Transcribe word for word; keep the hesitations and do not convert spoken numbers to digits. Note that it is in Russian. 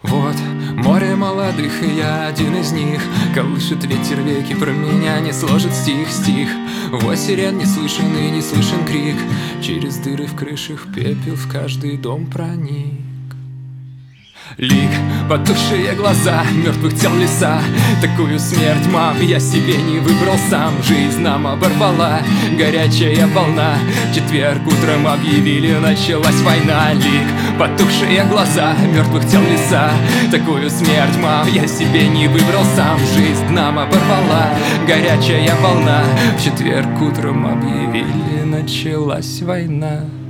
Вот море молодых, и я один из них. Колышет ветер веки, про меня не сложит стих, стих. Вой сирен не слышен и не слышен крик. Через дыры в крышах пепел в каждый дом проник. Лик, потухшие глаза, мертвых тел леса. Такую смерть, мам, я себе не выбрал сам. Жизнь нам оборвала горячая волна. В четверг утром объявили, началась война. Лик, потухшие глаза, мертвых тел леса. Такую смерть, мам, я себе не выбрал сам. Жизнь нам оборвала горячая волна. В четверг утром объявили, началась война.